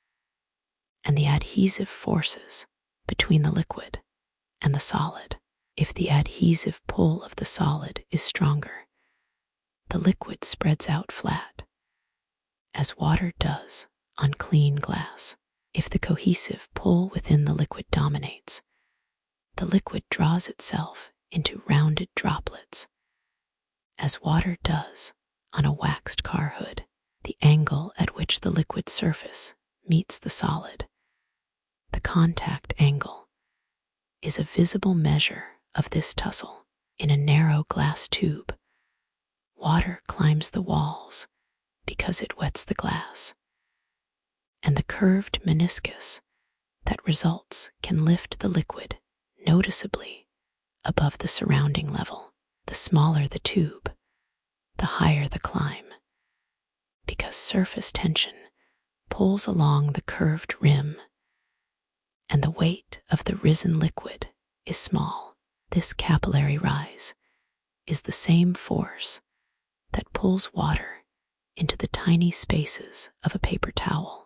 and the adhesive forces between the liquid and the solid. If the adhesive pull of the solid is stronger, the liquid spreads out flat, as water does on clean glass. If the cohesive pull within the liquid dominates, the liquid draws itself into rounded droplets, as water does on a waxed car hood. The angle at which the liquid surface meets the solid, the contact angle, is a visible measure of this tussle. In a narrow glass tube, water climbs the walls because it wets the glass, and the curved meniscus that results can lift the liquid noticeably above the surrounding level. The smaller the tube, the higher the climb, because surface tension pulls along the curved rim and the weight of the risen liquid is small. This capillary rise is the same force that pulls water into the tiny spaces of a paper towel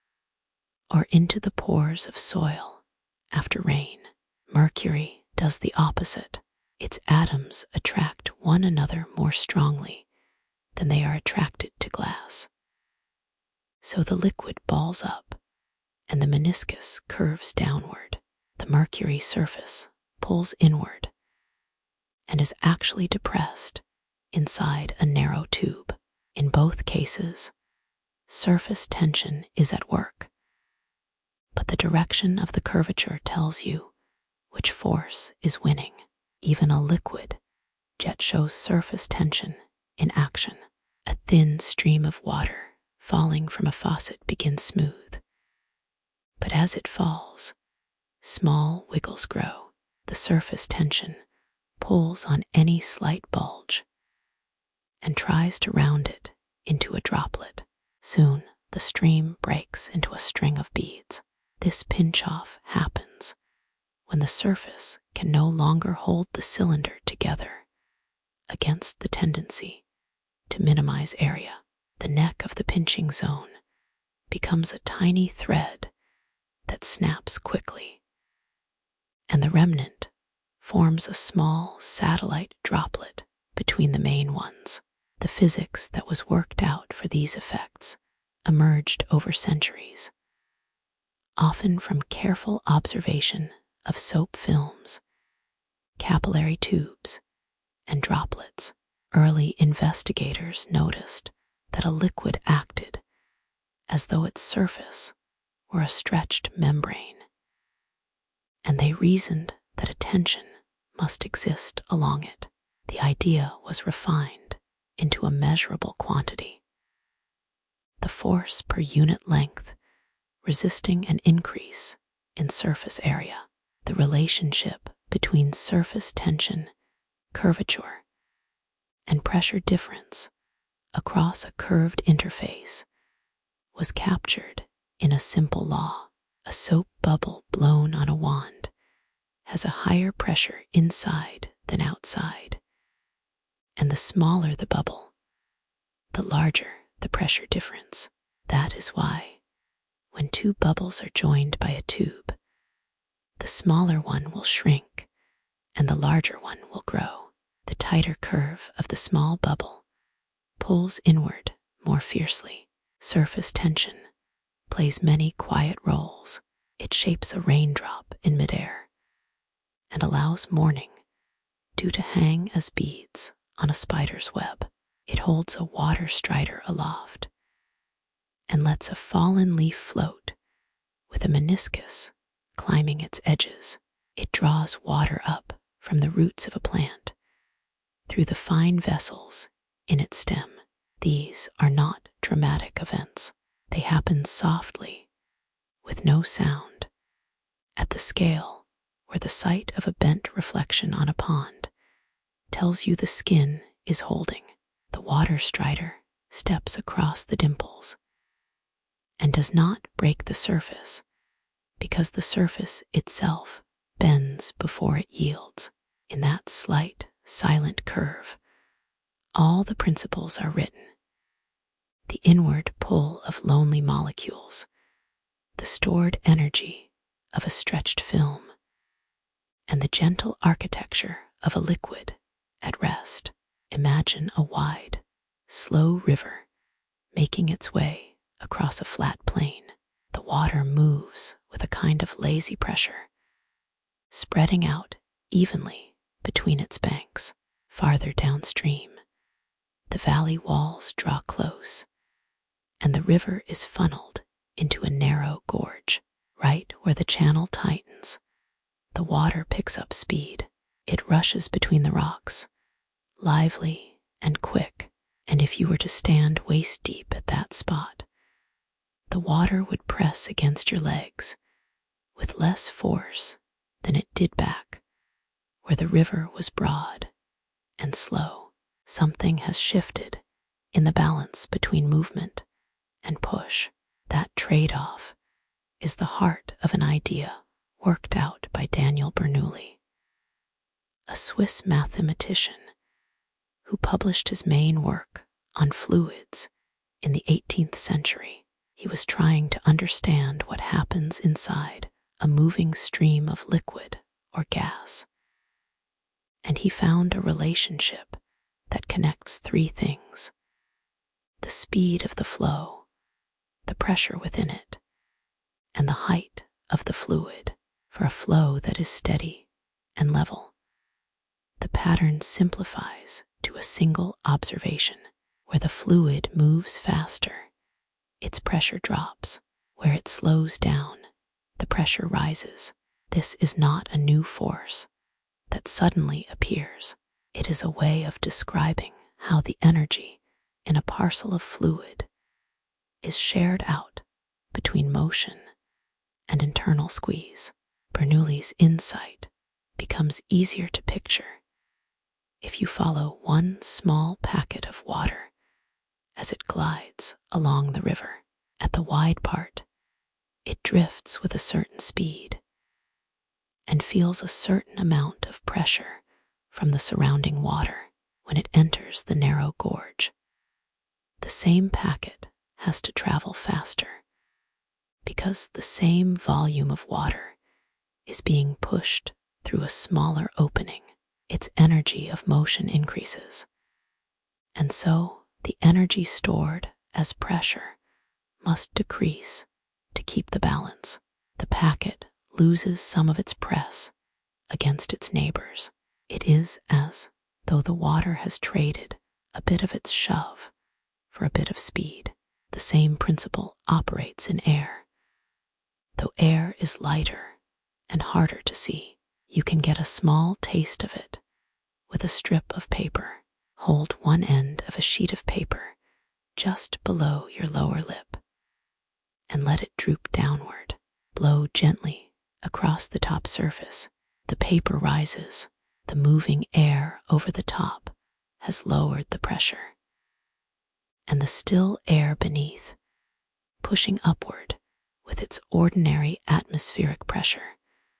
or into the pores of soil after rain. Mercury does the opposite. Its atoms attract one another more strongly than they are attracted to glass. So the liquid balls up and the meniscus curves downward. The mercury surface pulls inward and is actually depressed inside a narrow tube. In both cases, surface tension is at work, but the direction of the curvature tells you which force is winning. Even a liquid jet shows surface tension in action. A thin stream of water falling from a faucet begins smooth, but as it falls, small wiggles grow. The surface tension pulls on any slight bulge and tries to round it into a droplet. Soon, the stream breaks into a string of beads. This pinch-off happens when the surface can no longer hold the cylinder together against the tendency to minimize area. The neck of the pinching zone becomes a tiny thread that snaps quickly, and the remnant forms a small satellite droplet between the main ones. The physics that was worked out for these effects emerged over centuries, often from careful observation of soap films, capillary tubes, and droplets. Early investigators noticed that a liquid acted as though its surface were a stretched membrane, and they reasoned that a tension must exist along it. The idea was refined into a measurable quantity, the force per unit length resisting an increase in surface area. The relationship between surface tension, curvature, and pressure difference across a curved interface was captured in a simple law. A soap bubble blown on a wand has a higher pressure inside than outside, and the smaller the bubble, the larger the pressure difference. That is why, when two bubbles are joined by a tube, the smaller one will shrink and the larger one will grow. The tighter curve of the small bubble pulls inward more fiercely. Surface tension plays many quiet roles. It shapes a raindrop in midair and allows morning dew to hang as beads on a spider's web. It holds a water strider aloft and lets a fallen leaf float with a meniscus climbing its edges. It draws water up from the roots of a plant through the fine vessels in its stem. These are not dramatic events. They happen softly, with no sound, at the scale where the sight of a bent reflection on a pond tells you the skin is holding. The water strider steps across the dimples and does not break the surface because the surface itself bends before it yields. In that slight, silent curve, all the principles are written. The inward pull of lonely molecules, the stored energy of a stretched film, and the gentle architecture of a liquid at rest. Imagine a wide, slow river making its way across a flat plain. The water moves with a kind of lazy pressure, spreading out evenly between its banks. Farther downstream, the valley walls draw close, and the river is funneled into a narrow gorge. Right where the channel tightens, the water picks up speed. It rushes between the rocks, lively and quick, and if you were to stand waist deep at that spot, the water would press against your legs with less force than it did back where the river was broad and slow. Something has shifted in the balance between movement and push. That trade-off is the heart of an idea worked out by Daniel Bernoulli, a Swiss mathematician who published his main work on fluids in the eighteenth century. He was trying to understand what happens inside a moving stream of liquid or gas, and he found a relationship that connects three things: the speed of the flow, the pressure within it, and the height of the fluid. For a flow that is steady and level, the pattern simplifies to a single observation. Where the fluid moves faster, its pressure drops. Where it slows down, the pressure rises. This is not a new force that suddenly appears. It is a way of describing how the energy in a parcel of fluid is shared out between motion and internal squeeze. Bernoulli's insight becomes easier to picture if you follow one small packet of water as it glides along the river. At the wide part, it drifts with a certain speed and feels a certain amount of pressure from the surrounding water. When it enters the narrow gorge, the same packet has to travel faster because the same volume of water is being pushed through a smaller opening. Its energy of motion increases, and so the energy stored as pressure must decrease to keep the balance. The packet loses some of its press against its neighbors. It is as though the water has traded a bit of its shove for a bit of speed. The same principle operates in air. Though air is lighter and harder to see, you can get a small taste of it with a strip of paper. Hold one end of a sheet of paper just below your lower lip and let it droop downward. Blow gently across the top surface. The paper rises. The moving air over the top has lowered the pressure, and the still air beneath, pushing upward with its ordinary atmospheric pressure,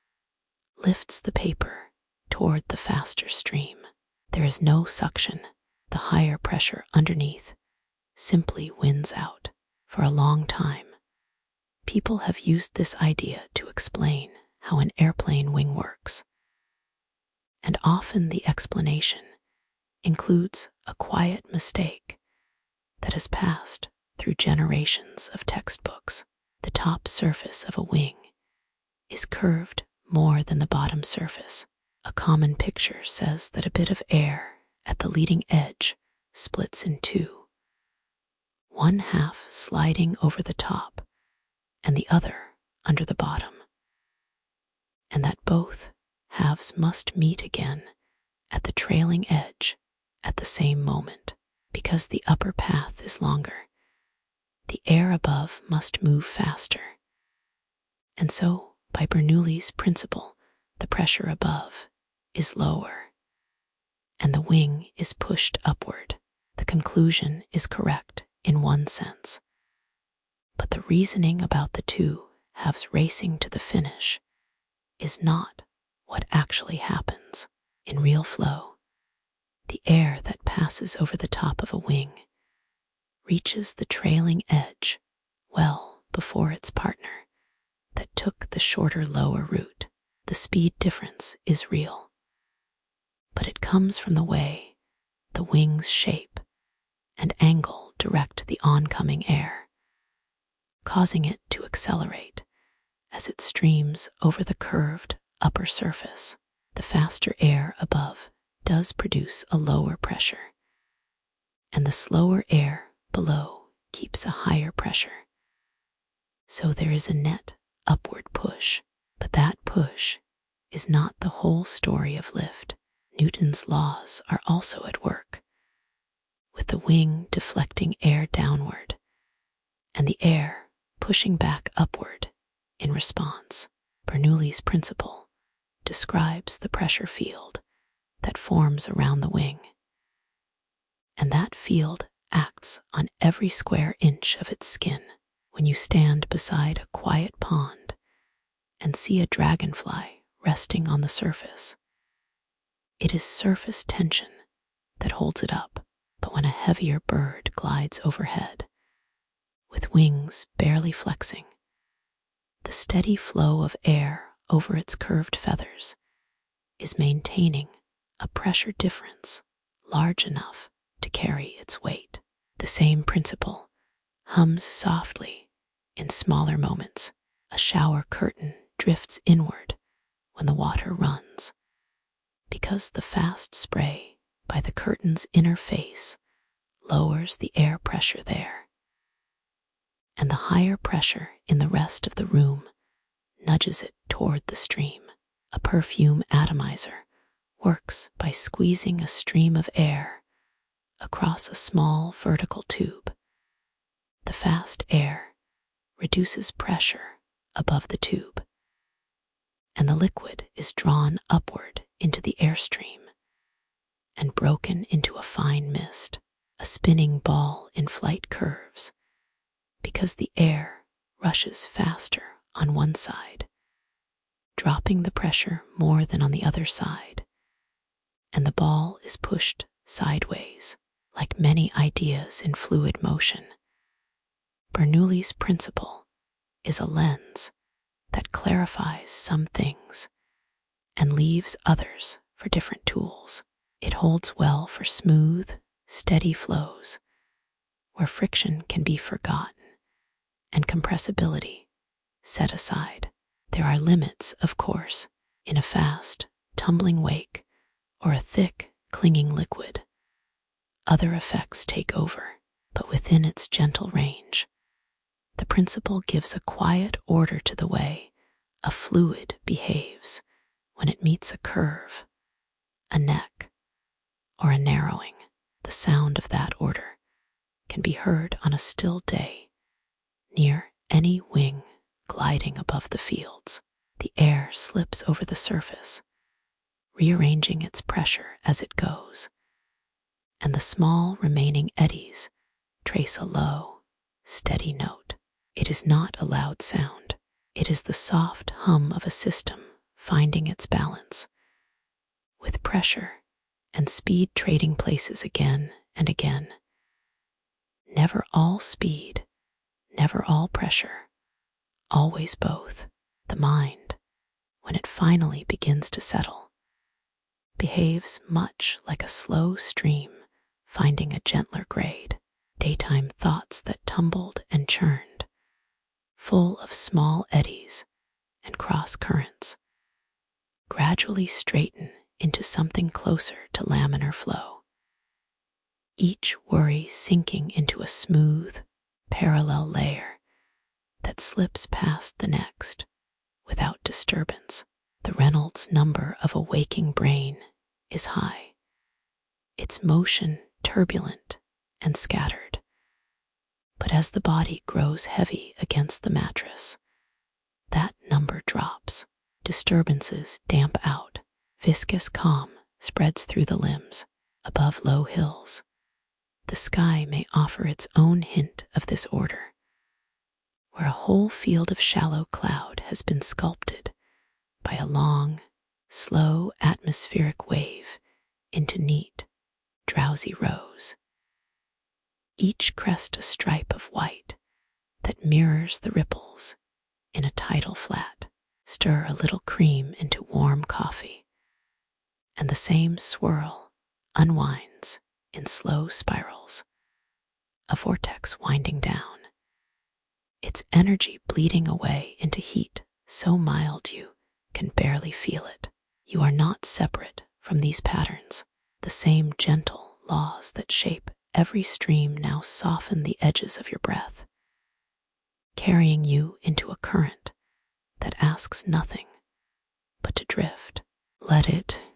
lifts the paper toward the faster stream. There is no suction. The higher pressure underneath simply wins out. For a long time, people have used this idea to explain how an airplane wing works. And often the explanation includes a quiet mistake that has passed through generations of textbooks. The top surface of a wing is curved more than the bottom surface. A common picture says that a bit of air at the leading edge splits in two, one half sliding over the top and the other under the bottom, and that both halves must meet again at the trailing edge at the same moment. Because the upper path is longer, the air above must move faster, and so, by Bernoulli's principle, the pressure above is lower, and the wing is pushed upward. The conclusion is correct in one sense, but the reasoning about the two halves racing to the finish is not what actually happens. In real flow, the air that passes over the top of a wing reaches the trailing edge well before its partner that took the shorter, lower route. The speed difference is real, but it comes from the way the wing's shape and angle direct the oncoming air, causing it to accelerate as it streams over the curved upper surface. The faster air above does produce a lower pressure, and the slower air below keeps a higher pressure. So there is a net upward push, but that push is not the whole story of lift. Newton's laws are also at work, with the wing deflecting air downward and the air pushing back upward in response. Bernoulli's principle describes the pressure field that forms around the wing, and that field acts on every square inch of its skin. When you stand beside a quiet pond and see a dragonfly resting on the surface, it is surface tension that holds it up. But when a heavier bird glides overhead, with wings barely flexing, the steady flow of air over its curved feathers is maintaining a pressure difference large enough to carry its weight. The same principle hums softly in smaller moments. A shower curtain drifts inward when the water runs, because the fast spray by the curtain's inner face lowers the air pressure there, and the higher pressure in the rest of the room nudges it toward the stream. A perfume atomizer works by squeezing a stream of air across a small vertical tube. The fast air reduces pressure above the tube, and the liquid is drawn upward into the airstream and broken into a fine mist. A spinning ball in flight curves because the air rushes faster on one side, dropping the pressure more than on the other side, and the ball is pushed sideways. Like many ideas in fluid motion, Bernoulli's principle is a lens that clarifies some things and leaves others for different tools. It holds well for smooth, steady flows where friction can be forgotten and compressibility set aside. There are limits, of course, in a fast, tumbling wake or a thick, clinging liquid. Other effects take over, but within its gentle range, the principle gives a quiet order to the way a fluid behaves when it meets a curve, a neck, or a narrowing. The sound of that order can be heard on a still day near any wing gliding above the fields. The air slips over the surface, rearranging its pressure as it goes, and the small remaining eddies trace a low, steady note. It is not a loud sound. It is the soft hum of a system finding its balance, with pressure and speed trading places again and again. Never all speed, never all pressure, always both. The mind, when it finally begins to settle, behaves much like a slow stream finding a gentler grade. Daytime thoughts that tumbled and churned, full of small eddies and cross currents, gradually straighten into something closer to laminar flow, each worry sinking into a smooth, parallel layer that slips past the next without disturbance. The Reynolds number of a waking brain is high, its motion turbulent and scattered. But as the body grows heavy against the mattress, that number drops. Disturbances damp out. Viscous calm spreads through the limbs, above low hills. The sky may offer its own hint of this order, where a whole field of shallow cloud has been sculpted by a long, slow atmospheric wave into neat, drowsy rows. Each crest a stripe of white that mirrors the ripples in a tidal flat. Stir a little cream into warm coffee, and the same swirl unwinds in slow spirals, a vortex winding down, its energy bleeding away into heat so mild you can barely feel it. You are not separate from these patterns. The same gentle laws that shape every stream now soften the edges of your breath, carrying you into a current that asks nothing but to drift. Let it